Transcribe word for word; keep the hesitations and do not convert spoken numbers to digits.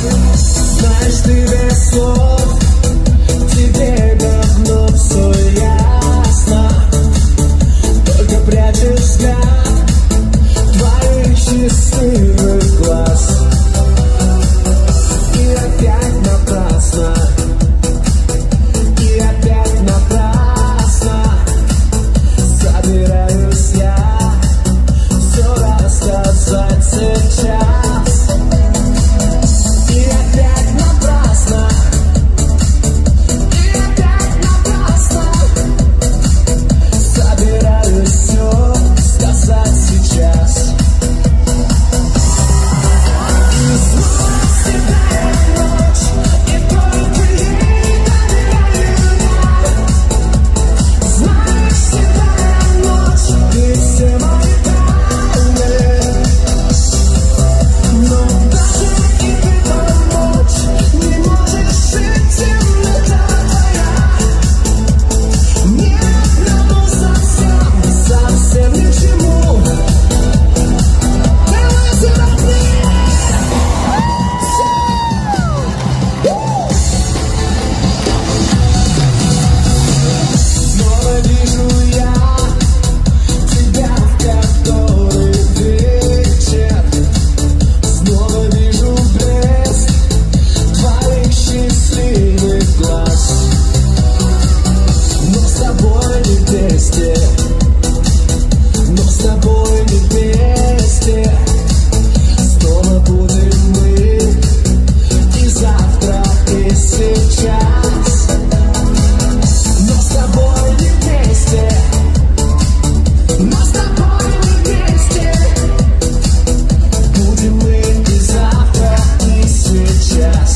Знаешь, ты без слов, теперь давно все ясно. Только прячешь взгляд твоих счастливых глаз. И опять напрасно, и опять напрасно собираюсь я все рассказать сейчас. И опять напрасно, и опять напрасно собираюсь все сказать сейчас. И снова седая ночь, и только ей доверяю я. Знаешь, седая ночь, ты все мои тайны. Но даже и ты помочь не можешь, и темнота твоя ни одному совсем, совсем ни к чему. Давайте родные. Снова вижу я тебя в который вечер. Снова вижу блеск твоих счастливых глаз. Но с тобой не вместе, но с тобой не вместе. Снова будем мы и завтра, и сейчас. Но с тобой не вместе, но с тобой не вместе. Будем мы и завтра, и сейчас.